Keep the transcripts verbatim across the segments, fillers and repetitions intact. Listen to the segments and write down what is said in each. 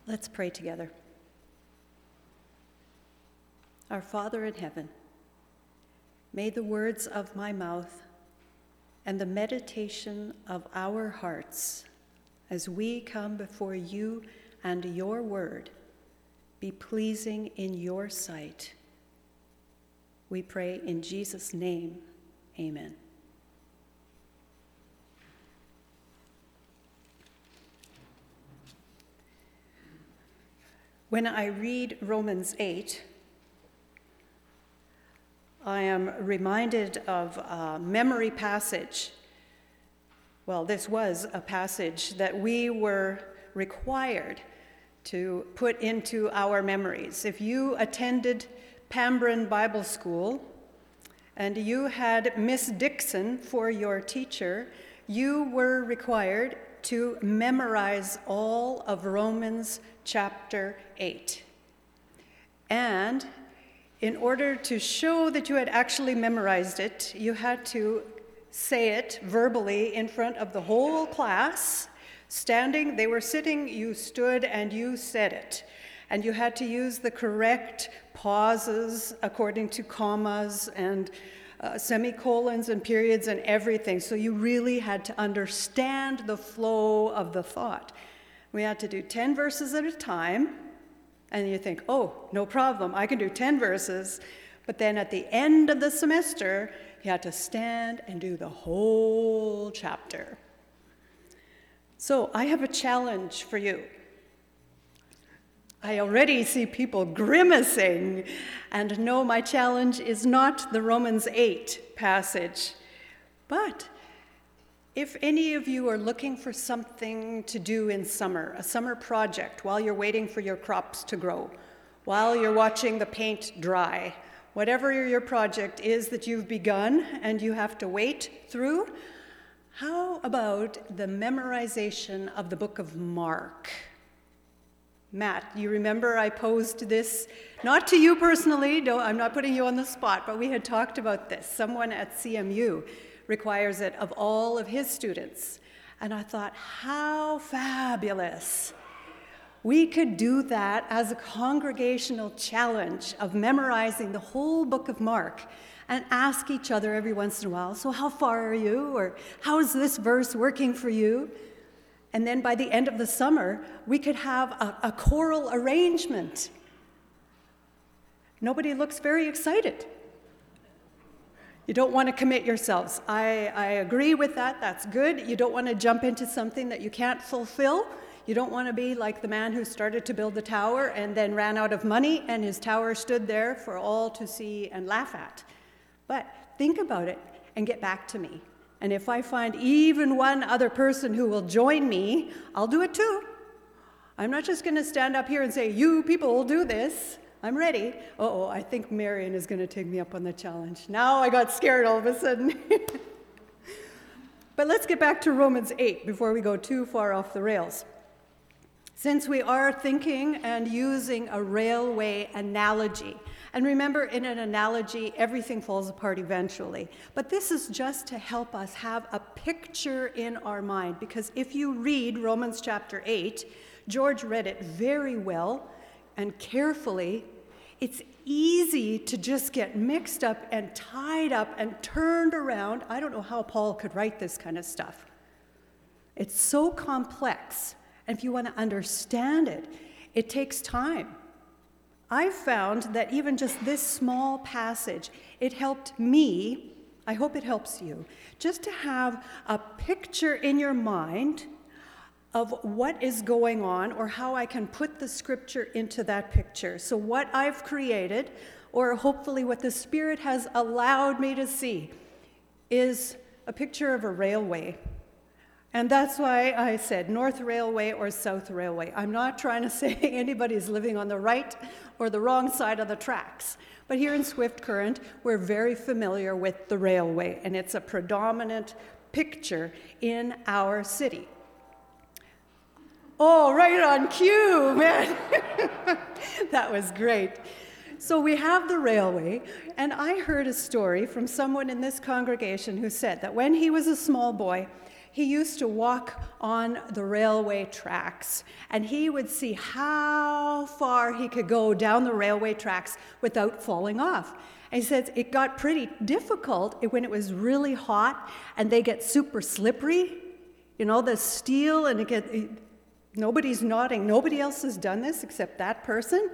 Let's pray together. Our Father in heaven, may the words of my mouth and the meditation of our hearts as we come before you and your word be pleasing in your sight. We pray in Jesus' name, amen. When I read Romans eight, I am reminded of a memory passage. Well, this was a passage that we were required to put into our memories. If you attended Pambrin Bible School and you had Miss Dixon for your teacher, you were required to memorize all of Romans chapter eight. And in order to show that you had actually memorized it, you had to say it verbally in front of the whole class. Standing, they were sitting, you stood, and you said it. And you had to use the correct pauses according to commas and uh, semicolons and periods and everything. So you really had to understand the flow of the thought. We had to do ten verses at a time. And you think, oh, no problem, I can do ten verses. But then at the end of the semester, you had to stand and do the whole chapter. So I have a challenge for you. I already see people grimacing. And no, my challenge is not the Romans eight passage. But if any of you are looking for something to do in summer, a summer project while you're waiting for your crops to grow, while you're watching the paint dry, whatever your project is that you've begun and you have to wait through, how about the memorization of the book of Mark? Matt, you remember I posed this, not to you personally, no, I'm not putting you on the spot, but we had talked about this. Someone at C M U requires it of all of his students. And I thought, how fabulous. We could do that as a congregational challenge of memorizing the whole book of Mark and ask each other every once in a while, so how far are you? Or how is this verse working for you? And then by the end of the summer, we could have a, a choral arrangement. Nobody looks very excited. You don't want to commit yourselves. I, I agree with that. That's good. You don't want to jump into something that you can't fulfill. You don't want to be like the man who started to build the tower and then ran out of money, and his tower stood there for all to see and laugh at. But think about it and get back to me. And if I find even one other person who will join me, I'll do it too. I'm not just going to stand up here and say, you people will do this. I'm ready. Uh-oh, I think Marion is going to take me up on the challenge. Now I got scared all of a sudden. But let's get back to Romans eight before we go too far off the rails. Since we are thinking and using a railway analogy, and remember, in an analogy, everything falls apart eventually. But this is just to help us have a picture in our mind, because if you read Romans chapter eight, George read it very well and carefully. It's easy to just get mixed up and tied up and turned around. I don't know how Paul could write this kind of stuff. It's so complex. And if you want to understand it, it takes time. I've found that even just this small passage, it helped me, I hope it helps you, just to have a picture in your mind of what is going on or how I can put the scripture into that picture. So what I've created, or hopefully what the Spirit has allowed me to see, is a picture of a railway. And that's why I said North Railway or South Railway. I'm not trying to say anybody's living on the right or the wrong side of the tracks. But here in Swift Current, we're very familiar with the railway, and it's a predominant picture in our city. Oh, right on cue, man. That was great. So we have the railway, and I heard a story from someone in this congregation who said that when he was a small boy, he used to walk on the railway tracks, and he would see how far he could go down the railway tracks without falling off. And he says it got pretty difficult when it was really hot and they get super slippery, you know, the steel, and it get, it, nobody's nodding. Nobody else has done this except that person?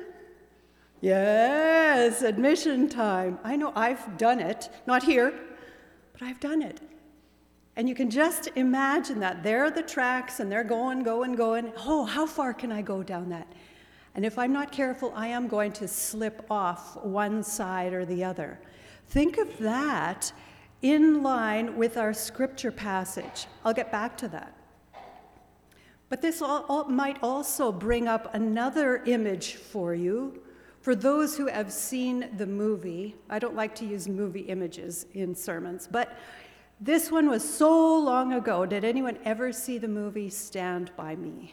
Yes, admission time. I know I've done it, not here, but I've done it. And you can just imagine that. There are the tracks, and they're going, going, going. Oh, how far can I go down that? And if I'm not careful, I am going to slip off one side or the other. Think of that in line with our scripture passage. I'll get back to that. But this all, all, might also bring up another image for you. For those who have seen the movie, I don't like to use movie images in sermons, but this one was so long ago. Did anyone ever see the movie Stand By Me?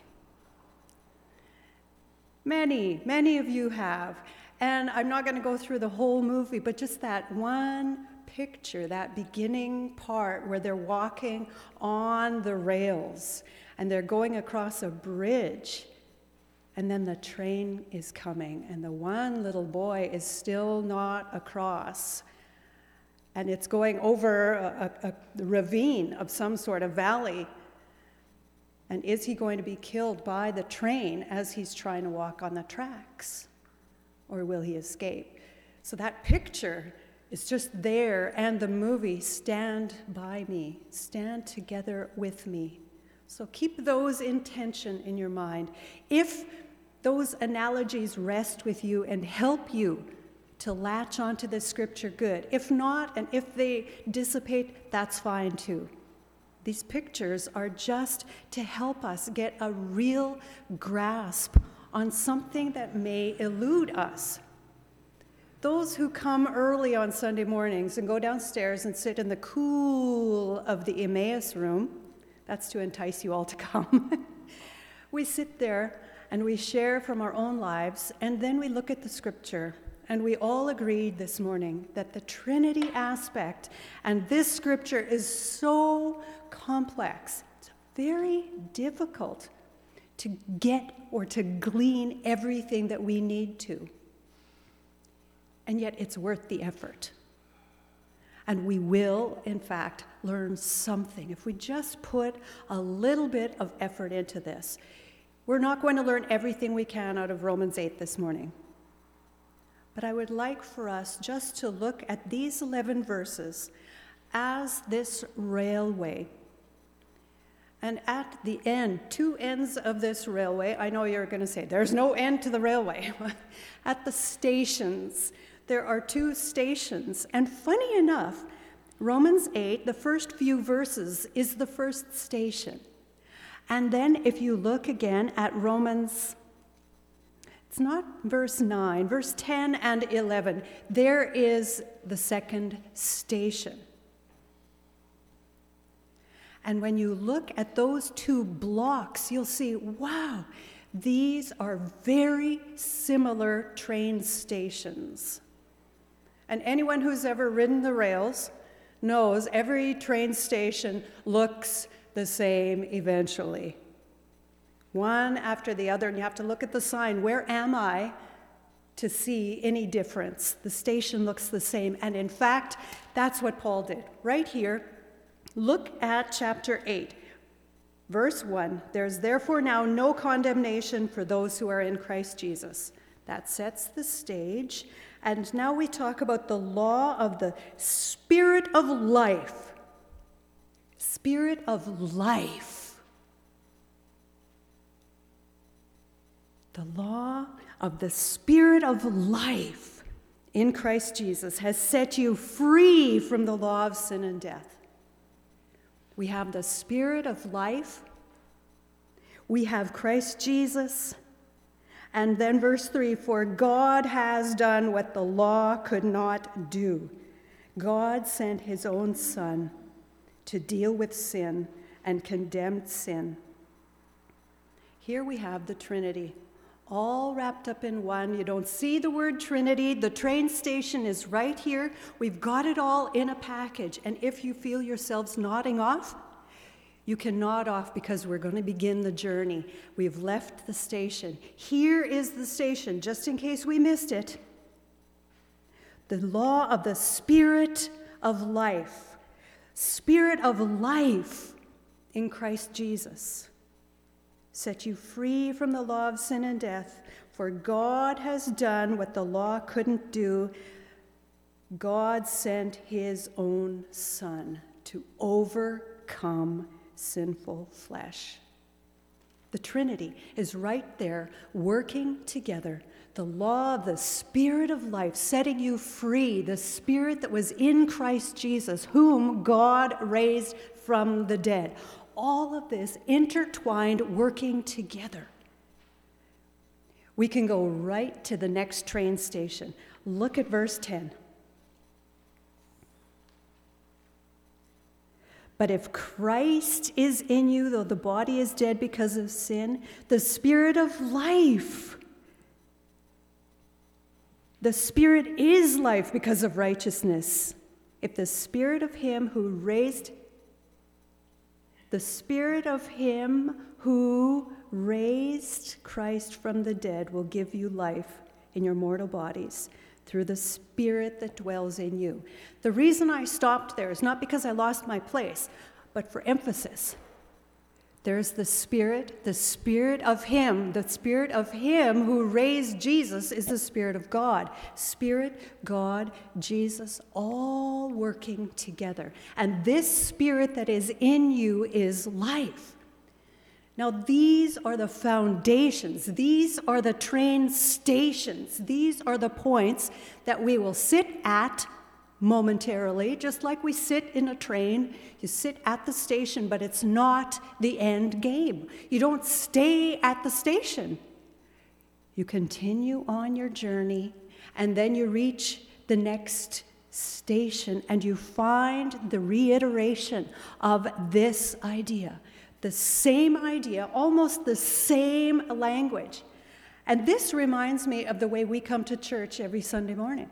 Many, many of you have. And I'm not going to go through the whole movie, but just that one picture, that beginning part where they're walking on the rails and they're going across a bridge, and then the train is coming and the one little boy is still not across, and it's going over a, a, a ravine of some sort of valley. And is he going to be killed by the train as he's trying to walk on the tracks? Or will he escape? So that picture is just there, and the movie, Stand By Me, stand together with me. So keep those in tension in your mind. If those analogies rest with you and help you to latch onto the scripture, good. If not, and if they dissipate, that's fine too. These pictures are just to help us get a real grasp on something that may elude us. Those who come early on Sunday mornings and go downstairs and sit in the cool of the Emmaus room, that's to entice you all to come. We sit there and we share from our own lives, and then we look at the scripture. And we all agreed this morning that the Trinity aspect, and this scripture is so complex, it's very difficult to get or to glean everything that we need to. And yet it's worth the effort. And we will, in fact, learn something if we just put a little bit of effort into this. We're not going to learn everything we can out of Romans eight this morning. But I would like for us just to look at these eleven verses as this railway. And at the end, two ends of this railway, I know you're going to say, there's no end to the railway. At the stations, there are two stations. And funny enough, Romans eight, the first few verses, is the first station. And then if you look again at Romans, it's not verse nine, verse ten and eleven, there is the second station. And when you look at those two blocks, you'll see, wow, these are very similar train stations. And anyone who's ever ridden the rails knows every train station looks the same eventually. One after the other, and you have to look at the sign, where am I, to see any difference. The station looks the same, and in fact, that's what Paul did. Right here, look at chapter eight, verse one. There's therefore now no condemnation for those who are in Christ Jesus. That sets the stage, and now we talk about the law of the Spirit of life. Spirit of life. The law of the Spirit of life in Christ Jesus has set you free from the law of sin and death. We have the Spirit of life. We have Christ Jesus. And then verse three, for God has done what the law could not do. God sent his own Son to deal with sin and condemned sin. Here we have the Trinity, all wrapped up in one. You don't see the word Trinity. The train station is right here. We've got it all in a package. And if you feel yourselves nodding off, You can nod off because we're going to begin the journey. We've left the station. Here is the station, just in case we missed it. The law of the Spirit of life. Spirit of life in Christ Jesus. Set you free from the law of sin and death, for God has done what the law couldn't do. God sent his own Son to overcome sinful flesh. The Trinity is right there working together. The law of the Spirit of life, setting you free, the Spirit that was in Christ Jesus, whom God raised from the dead. All of this intertwined, working together. We can go right to the next train station. Look at verse ten. But if Christ is in you, though the body is dead because of sin, the Spirit of life, the Spirit is life because of righteousness. If the Spirit of him who raised, the Spirit of him who raised Christ from the dead will give you life in your mortal bodies through the Spirit that dwells in you. The reason I stopped there is not because I lost my place, but for emphasis. There's the Spirit, the Spirit of him, the Spirit of him who raised Jesus is the Spirit of God. Spirit, God, Jesus, all working together. And this Spirit that is in you is life. Now, these are the foundations. These are the train stations. These are the points that we will sit at momentarily, just like we sit in a train. You sit at the station, but it's not the end game. You don't stay at the station. You continue on your journey, and then you reach the next station, and you find the reiteration of this idea. The same idea, almost the same language. And this reminds me of the way we come to church every Sunday morning.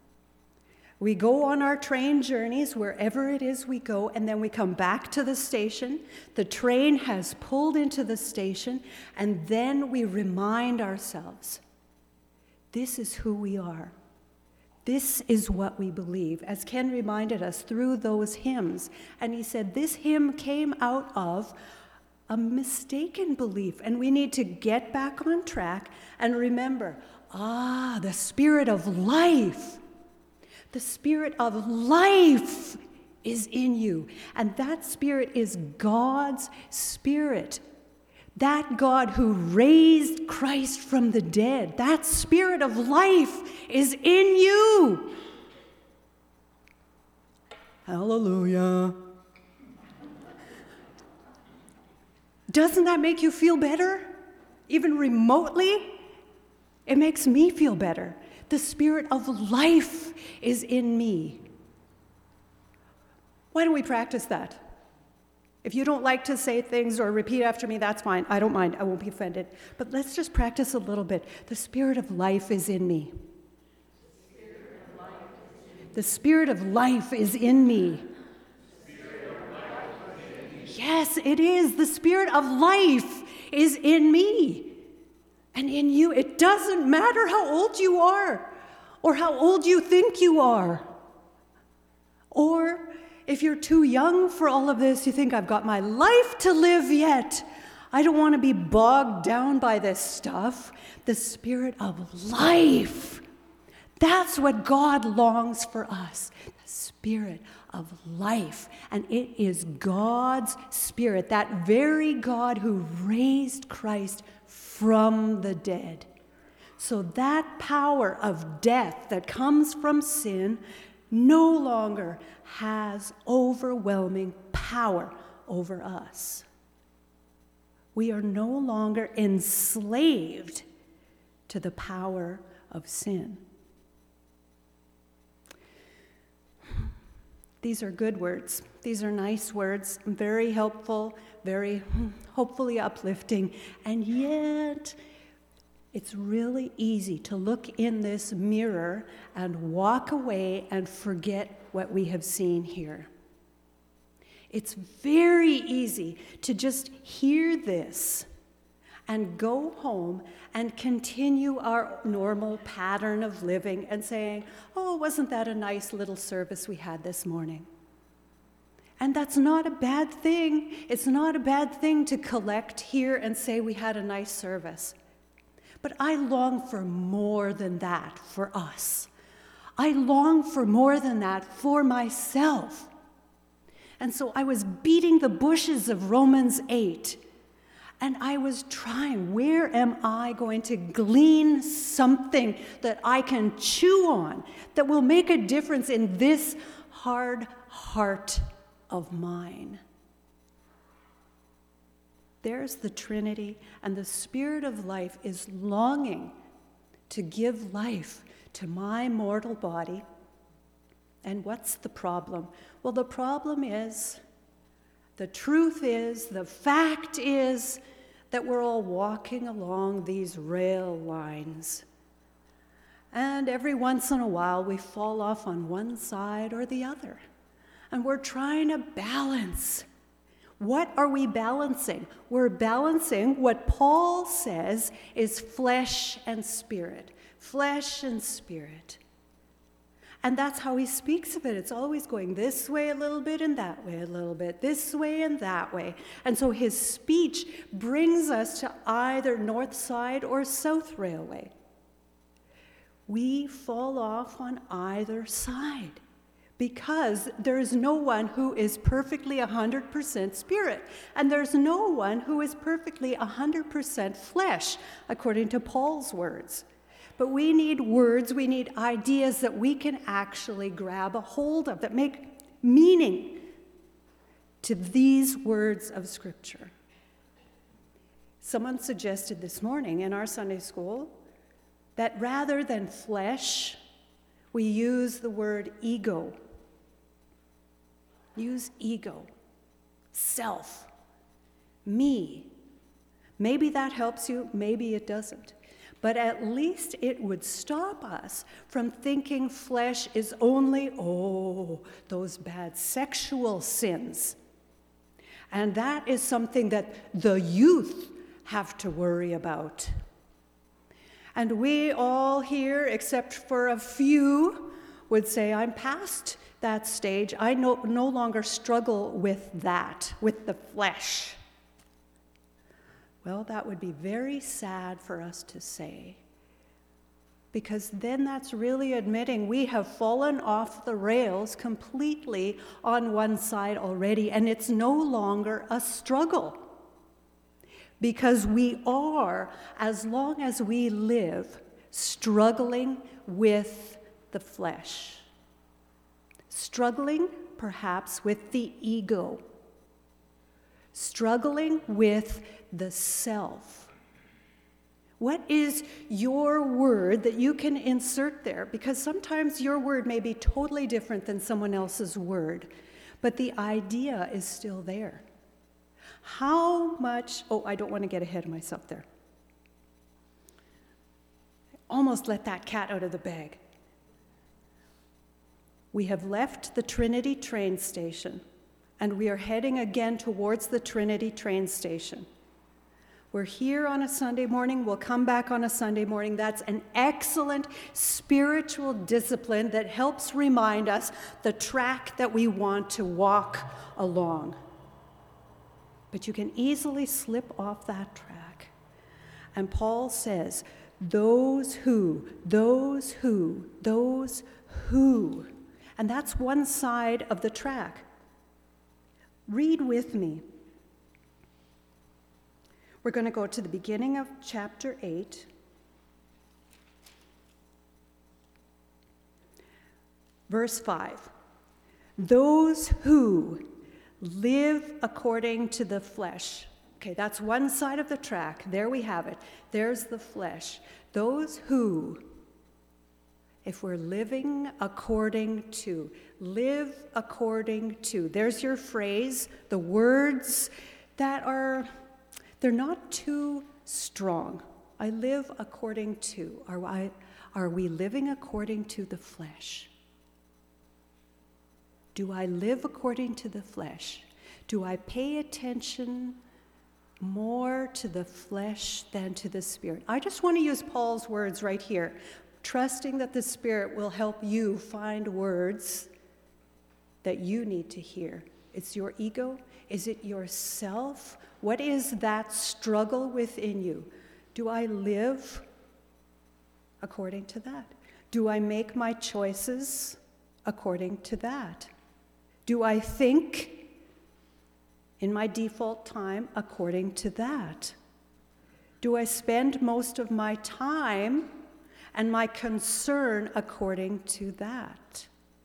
We go on our train journeys wherever it is we go, and then we come back to the station. The train has pulled into the station, and then we remind ourselves, this is who we are. This is what we believe, as Ken reminded us through those hymns. And he said this hymn came out of a mistaken belief, and we need to get back on track and remember, ah, the Spirit of life. The Spirit of life is in you, and that Spirit is God's Spirit. That God who raised Christ from the dead, that Spirit of life is in you. Hallelujah. Doesn't that make you feel better? Even remotely? It makes me feel better. The Spirit of life is in me. Why don't we practice that? If you don't like to say things or repeat after me, that's fine. I don't mind. I won't be offended. But let's just practice a little bit. The Spirit of life is in me. The Spirit of life is in me. Yes, it is. The Spirit of life is in me and in you. It doesn't matter how old you are or how old you think you are. Or if you're too young for all of this, you think, I've got my life to live yet. I don't want to be bogged down by this stuff. The Spirit of life. That's what God longs for us. The Spirit of life. And it is God's Spirit, that very God who raised Christ from the dead. So that power of death that comes from sin no longer has overwhelming power over us. We are no longer enslaved to the power of sin. These are good words. These are nice words, very helpful, very hopefully uplifting, and yet it's really easy to look in this mirror and walk away and forget what we have seen here. It's very easy to just hear this and go home and continue our normal pattern of living and saying, oh, wasn't that a nice little service we had this morning? And that's not a bad thing. It's not a bad thing to collect here and say we had a nice service. But I long for more than that for us. I long for more than that for myself. And so I was beating the bushes of Romans eight, and I was trying, where am I going to glean something that I can chew on that will make a difference in this hard heart of mine? There's the Trinity, and the Spirit of life is longing to give life to my mortal body. And what's the problem? Well, the problem is, the truth is, the fact is that we're all walking along these rail lines. And every once in a while, we fall off on one side or the other. And we're trying to balance. What are we balancing? We're balancing what Paul says is flesh and spirit. Flesh and spirit. And that's how he speaks of it. It's always going this way a little bit and that way a little bit, this way and that way. And so his speech brings us to either North Side or South Railway. We fall off on either side because there is no one who is perfectly one hundred percent spirit, and there's no one who is perfectly one hundred percent flesh, according to Paul's words. But we need words, we need ideas that we can actually grab a hold of, that make meaning to these words of Scripture. Someone suggested this morning in our Sunday school that rather than flesh, we use the word ego. Use ego, self, me. Maybe that helps you, maybe it doesn't. But at least it would stop us from thinking flesh is only, oh, those bad sexual sins. And that is something that the youth have to worry about. And we all here, except for a few, would say, I'm past that stage. I no, no longer struggle with that, with the flesh. Well, that would be very sad for us to say, because then that's really admitting we have fallen off the rails completely on one side already, and it's no longer a struggle. Because we are, as long as we live, struggling with the flesh. Struggling, perhaps, with the ego. Struggling with the self. What is your word that you can insert there? Because sometimes your word may be totally different than someone else's word, but the idea is still there. How much, oh, I don't want to get ahead of myself there. I almost let that cat out of the bag. We have left the Trinity train station, and we are heading again towards the Trinity train station. We're here on a Sunday morning, we'll come back on a Sunday morning. That's an excellent spiritual discipline that helps remind us the track that we want to walk along. But you can easily slip off that track. And Paul says, those who, those who, those who. And that's one side of the track. Read with me. We're going to go to the beginning of chapter eight. Verse five. Those who live according to the flesh. Okay, that's one side of the track. There we have it. There's the flesh. Those who, if we're living according to, live according to. There's your phrase, the words that are, they're not too strong. I live according to. Are, I, are we living according to the flesh? Do I live according to the flesh? Do I pay attention more to the flesh than to the Spirit? I just want to use Paul's words right here, trusting that the Spirit will help you find words that you need to hear. It's your ego? Is it yourself? What is that struggle within you? Do I live according to that? Do I make my choices according to that? Do I think in my default time according to that? Do I spend most of my time and my concern according to that?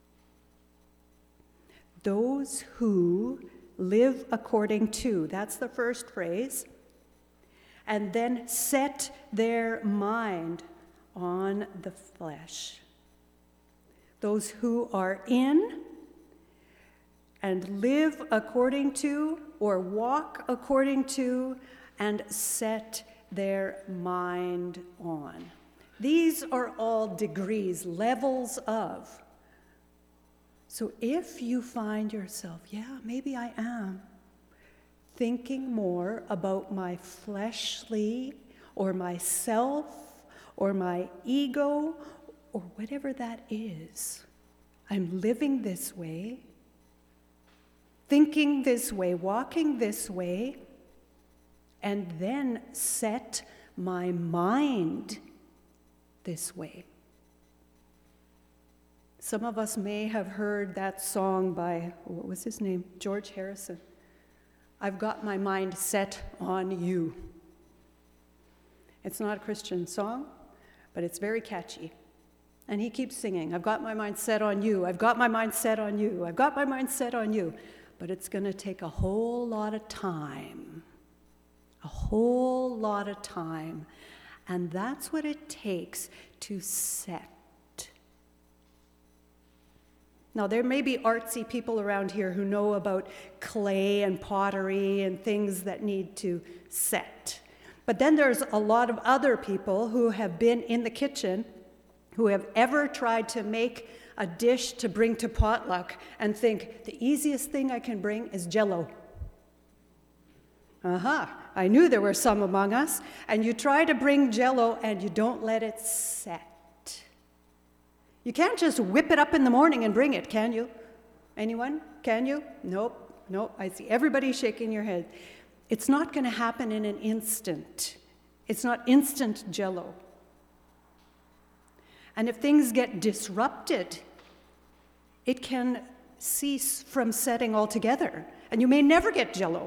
Those who live according to, that's the first phrase, and then set their mind on the flesh. Those who are in and live according to, or walk according to, and set their mind on. These are all degrees, levels of. So if you find yourself, yeah, maybe I am, thinking more about my fleshly or myself or my ego or whatever that is, I'm living this way, thinking this way, walking this way, and then set my mind this way. Some of us may have heard that song by, what was his name? George Harrison. I've got my mind set on you. It's not a Christian song, but it's very catchy. And he keeps singing, I've got my mind set on you, I've got my mind set on you, I've got my mind set on you. But it's going to take a whole lot of time, a whole lot of time. And that's what it takes to set. Now, there may be artsy people around here who know about clay and pottery and things that need to set. But then there's a lot of other people who have been in the kitchen, who have ever tried to make a dish to bring to potluck and think, the easiest thing I can bring is Jell-O. Aha, uh-huh. I knew there were some among us. And you try to bring Jell-O and you don't let it set. You can't just whip it up in the morning and bring it, can you? Anyone? Can you? Nope, nope. I see everybody shaking your head. It's not going to happen in an instant. It's not instant Jell-O. And if things get disrupted, it can cease from setting altogether, and you may never get Jell-O.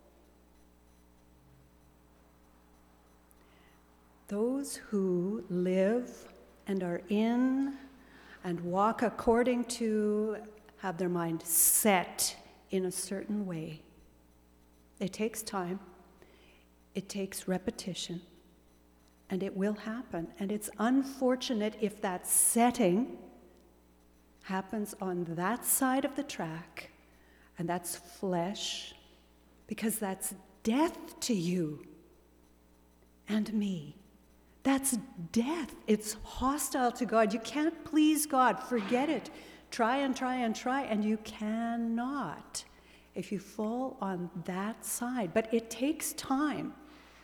Those who live and are in and walk according to, have their mind set in a certain way. It takes time, it takes repetition, and it will happen. And it's unfortunate if that setting happens on that side of the track, and that's flesh, because that's death to you and me. That's death. It's hostile to God. You can't please God. Forget it. Try and try and try, and you cannot if you fall on that side. But it takes time.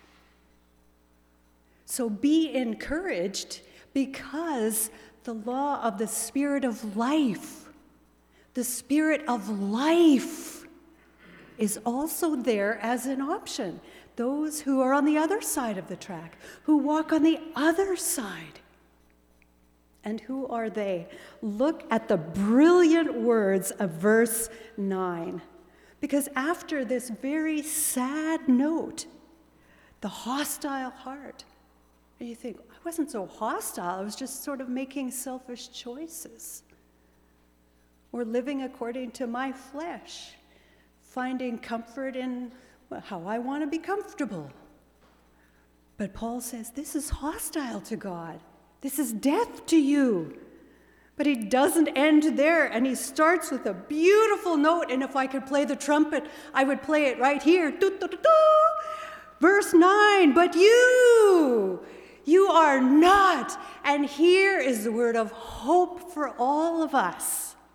So be encouraged, because the law of the Spirit of life, the Spirit of life is also there as an option. Those who are on the other side of the track, who walk on the other side. And who are they? Look at the brilliant words of verse nine. Because after this very sad note, the hostile heart, and you think, I wasn't so hostile, I was just sort of making selfish choices. Or living according to my flesh, finding comfort in well, how I want to be comfortable. But Paul says, this is hostile to God. This is death to you. But he doesn't end there, and he starts with a beautiful note, and if I could play the trumpet, I would play it right here. Verse nine, but you, you are not. And here is the word of hope for all of us.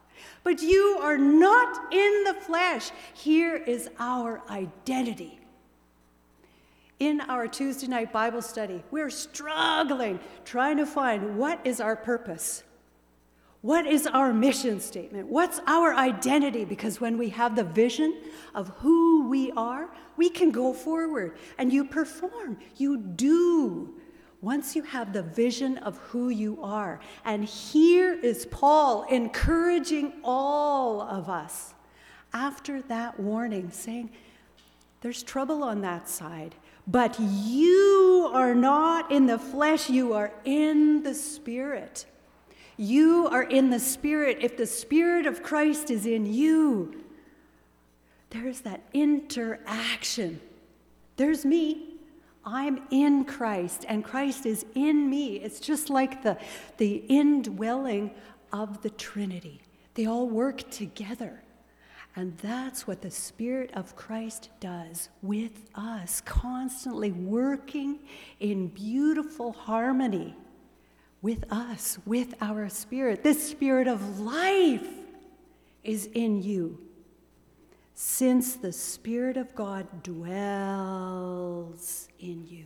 But you are not in the flesh. Here is our identity. In our Tuesday night Bible study, we're struggling, trying to find what is our purpose? What is our mission statement? What's our identity? Because when we have the vision of who we are, we can go forward and you perform, you do. Once you have the vision of who you are. And here is Paul encouraging all of us after that warning, saying, there's trouble on that side, but you are not in the flesh, you are in the Spirit. You are in the Spirit. If the Spirit of Christ is in you, there's that interaction. There's me. I'm in Christ, and Christ is in me. It's just like the, the indwelling of the Trinity. They all work together. And that's what the Spirit of Christ does with us, constantly working in beautiful harmony with us, with our spirit. This Spirit of life is in you, since the Spirit of God dwells in you.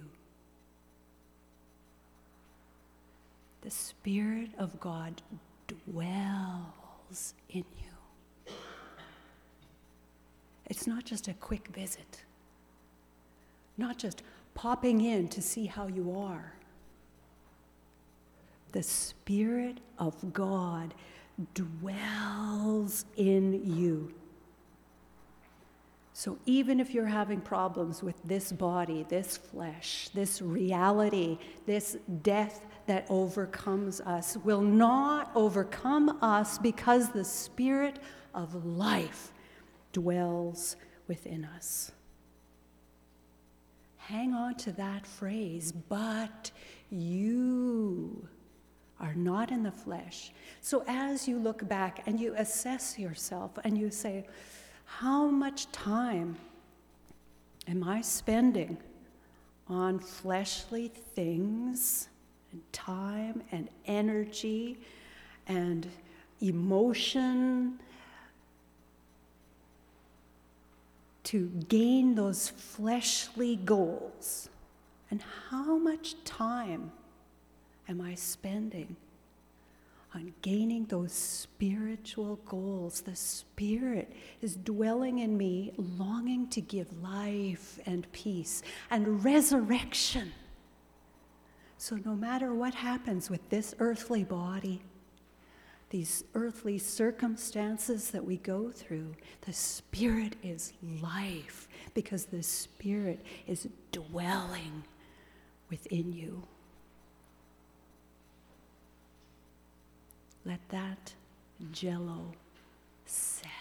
The Spirit of God dwells in you. It's not just a quick visit, not just popping in to see how you are. The Spirit of God dwells in you. So even if you're having problems with this body, this flesh, this reality, this death that overcomes us, will not overcome us because the Spirit of life dwells within us. Hang on to that phrase, but you are not in the flesh. So as you look back and you assess yourself and you say, how much time am I spending on fleshly things and time and energy and emotion to gain those fleshly goals? And how much time am I spending on gaining those spiritual goals? The Spirit is dwelling in me, longing to give life and peace and resurrection. So no matter what happens with this earthly body, these earthly circumstances that we go through, the Spirit is life, because the Spirit is dwelling within you. Let that jello set.